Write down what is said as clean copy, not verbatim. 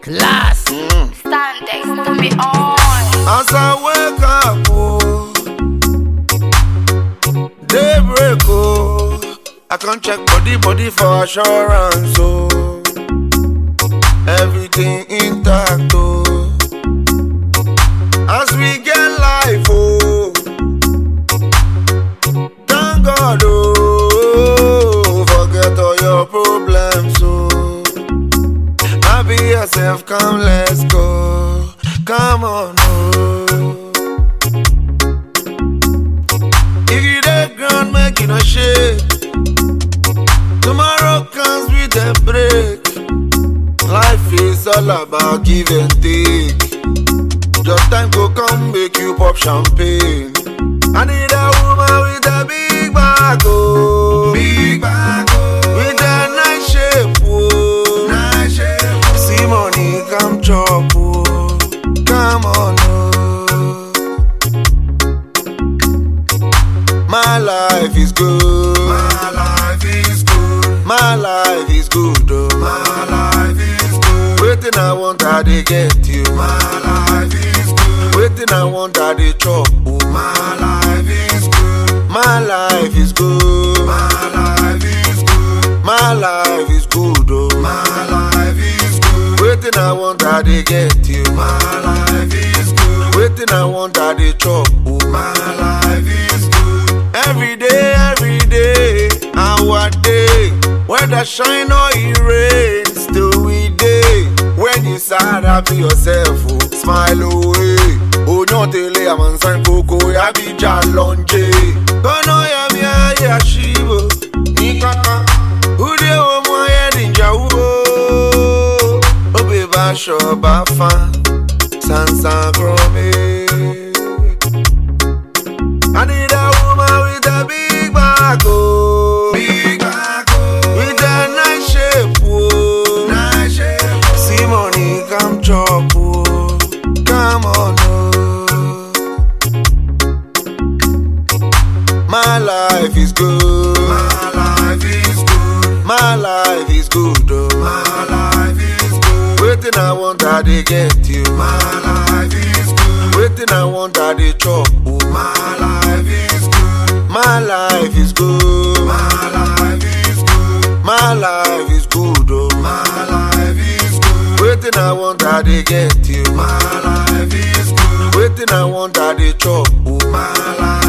Class. Sundays to me on. As I wake up, oh, daybreak, oh, I can't check body for assurance, oh, everything intact, oh, as we get life, oh, thank God, oh, forget all your problems, oh, happy yourself, come let's go, come on, oh. If you dey ground, make you no shake. Tomorrow comes with a break. Life is all about give and take. Your time go come, make you pop champagne. I need a woman with a big bag, oh, big bag, oh, with a nice shape, oh, nice shape. See money come chop, oh, come on, oh. My life is good. My life is good. My life is good, oh. My life is good. Waiting I want I dey get you. My life is good. Waiting I want I dey chop, oh. My life is good. My life is good. My life is good. My life is good, oh. My life is good. Waiting I want I dey get you. My life is good. Waiting I want I dey chop, oh. My life is good. Every day, our day. Whether shine or it rain, still we day. When you sad, happy yourself, oh, smile away. Oh, no, tele, I'm on San Coco, ya be jalonje. Kono ya mi ya shibo, ni kaka. Ude o mo ya ninja ubo. Obe ba sho ba fan, san grome. I need a woman with a big bag, oh, big bag, oh, with a nice shape, oh, nice shape. See money come chop, oh, come on, oh. My life is good. My life is good. My life is good, oh. My life is good. Waiting I want I dey get you. My life is good. Waiting I want I dey chop, oh. My life is good. My life is good. My life is good. My life is good, oh. My life is good. Waiting I want I dey get you. My life is good. Waiting I want I dey chop, oh. My life